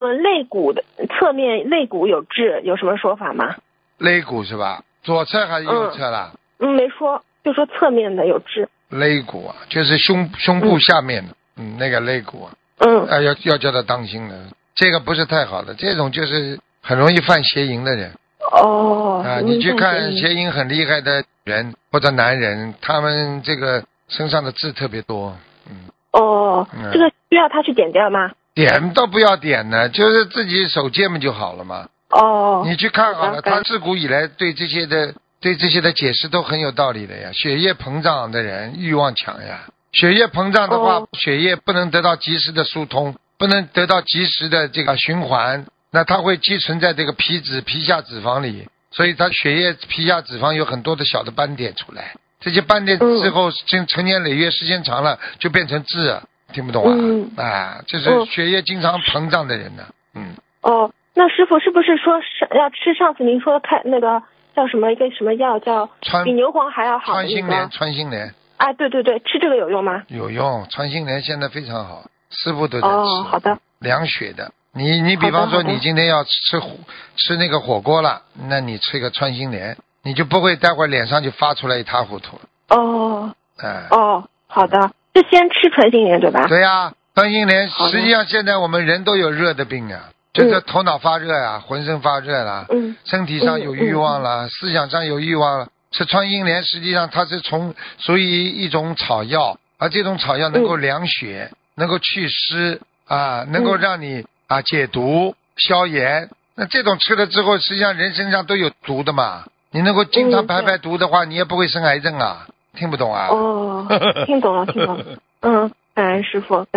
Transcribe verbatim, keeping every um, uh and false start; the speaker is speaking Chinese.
嗯，肋骨的侧面肋骨有痣，有什么说法吗？ 肋骨是吧？左侧还是右侧啦？ 嗯，没说，就说侧面的有痣。 肋骨啊，就是胸胸部下面的，嗯，嗯那个肋骨啊， 嗯， 啊要要叫他当心的，这个不是太好的，这种就是很容易犯邪淫的人。 哦， 啊，你去看邪淫很厉害的人或者男人，他们这个身上的痣特别多。嗯。 哦， 嗯、 这个需要他去点掉吗？ 点倒不要点呢，就是自己手戒嘛就好了嘛。 哦。 你去看好了， 他自古以来对这些的对这些的解释都很有道理的呀。血液膨胀的人欲望强呀，血液膨胀的话， 哦、 血液不能得到及时的疏通，不能得到及时的这个循环，那它会积存在这个皮脂皮下脂肪里，所以它血液皮下脂肪有很多的小的斑点出来，这些斑点之后成成年累月时间长了就变成痣，听不懂啊？ 嗯、 啊，这是血液经常膨胀的人呢。嗯。 哦，那师傅是不是说是要吃上次您说开那个叫什么一个什么药叫比牛黄还要好的、那个、 穿心莲？穿心莲。 啊，对对对，吃这个有用吗？ 有用，穿心莲现在非常好，师傅都在吃。 哦，好的。 凉血的，你你比方说你今天要吃吃那个火锅了，那你吃个穿心莲，你就不会待会儿脸上就发出来一塌糊涂了。 哦。 哎。 哦，好的，就先吃穿心莲对吧？ 对呀、啊，穿心莲实际上现在我们人都有热的病啊，就是头脑发热呀、啊嗯，浑身发热啦， 嗯， 身体上有欲望啦、嗯嗯，思想上有欲望了。吃穿心莲实际上它是从属于一种草药，而这种草药能够凉血，嗯、能够祛湿啊，能够让你啊解毒消炎。那这种吃了之后，实际上人身上都有毒的嘛，你能够经常排排毒的话，嗯、你也不会生癌症啊。听不懂啊？ 哦，听懂了，听懂了。嗯，感恩师傅。